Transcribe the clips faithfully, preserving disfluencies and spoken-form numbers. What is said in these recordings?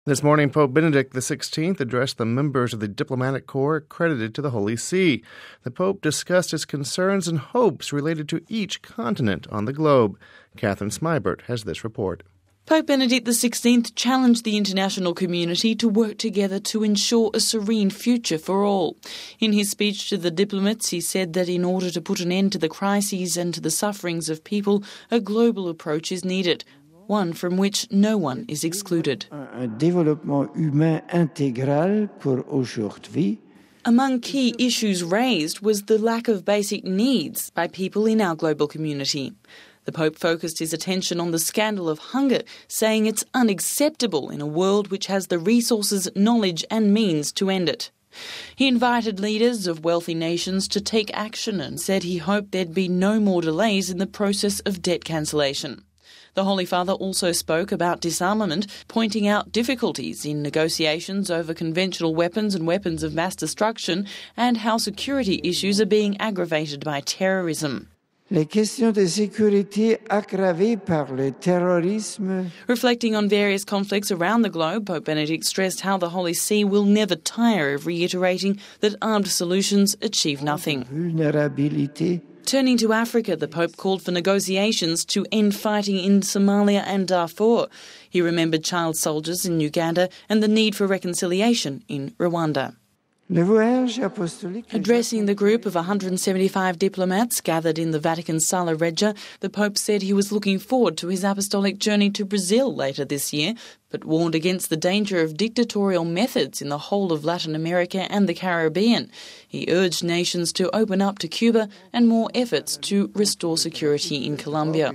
This morning, Pope Benedict the sixteenth addressed the members of the diplomatic corps accredited to the Holy See. The Pope discussed his concerns and hopes related to each continent on the globe. Catherine Smybert has this report. Pope Benedict the sixteenth challenged the international community to work together to ensure a serene future for all. In his speech to the diplomats, he said that in order to put an end to the crises and to the sufferings of people, a global approach is needed, one from which no one is excluded. Un développement humain intégral pour aujourd'hui. Among key issues raised was the lack of basic needs by people in our global community. The Pope focused his attention on the scandal of hunger, saying it's unacceptable in a world which has the resources, knowledge and means to end it. He invited leaders of wealthy nations to take action and said he hoped there'd be no more delays in the process of debt cancellation. The Holy Father also spoke about disarmament, pointing out difficulties in negotiations over conventional weapons and weapons of mass destruction and how security issues are being aggravated by terrorism. Les questions de sécurité aggravées par le terrorisme. Reflecting on various conflicts around the globe, Pope Benedict stressed how the Holy See will never tire of reiterating that armed solutions achieve nothing. Vulnerabilité. Turning to Africa, the Pope called for negotiations to end fighting in Somalia and Darfur. He remembered child soldiers in Uganda and the need for reconciliation in Rwanda. Addressing the group of one hundred seventy-five diplomats gathered in the Vatican Sala Regia, the Pope said he was looking forward to his apostolic journey to Brazil later this year, but warned against the danger of dictatorial methods in the whole of Latin America and the Caribbean. He urged nations to open up to Cuba and more efforts to restore security in Colombia.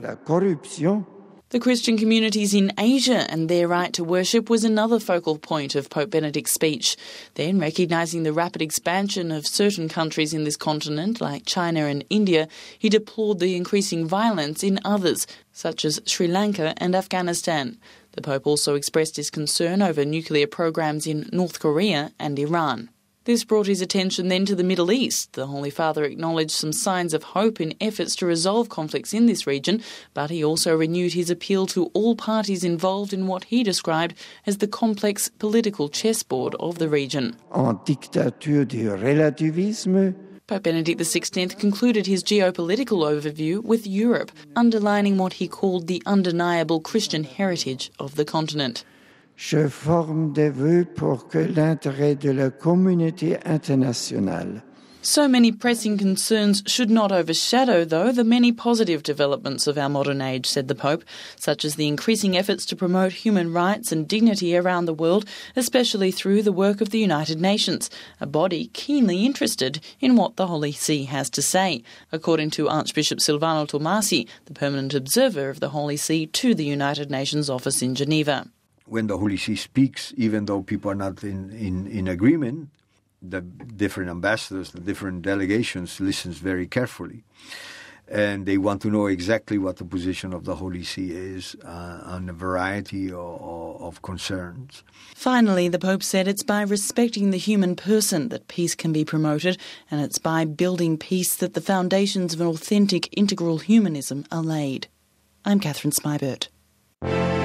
The Christian communities in Asia and their right to worship was another focal point of Pope Benedict's speech. Then, recognising the rapid expansion of certain countries in this continent, like China and India, he deplored the increasing violence in others, such as Sri Lanka and Afghanistan. The Pope also expressed his concern over nuclear programs in North Korea and Iran. This brought his attention then to the Middle East. The Holy Father acknowledged some signs of hope in efforts to resolve conflicts in this region, but he also renewed his appeal to all parties involved in what he described as the complex political chessboard of the region. En dictature du relativisme. Pope Benedict the sixteenth concluded his geopolitical overview with Europe, underlining what he called the undeniable Christian heritage of the continent. Je forme des vœux pour que l'intérêt de la communauté internationale. So many pressing concerns should not overshadow, though, the many positive developments of our modern age, said the Pope, such as the increasing efforts to promote human rights and dignity around the world, especially through the work of the United Nations, a body keenly interested in what the Holy See has to say, according to Archbishop Silvano Tomasi, the permanent observer of the Holy See to the United Nations office in Geneva. When the Holy See speaks, even though people are not in, in, in agreement, the different ambassadors, the different delegations listens very carefully. And they want to know exactly what the position of the Holy See is uh, on a variety of, of concerns. Finally, the Pope said it's by respecting the human person that peace can be promoted, and it's by building peace that the foundations of an authentic integral humanism are laid. I'm Catherine Smybert.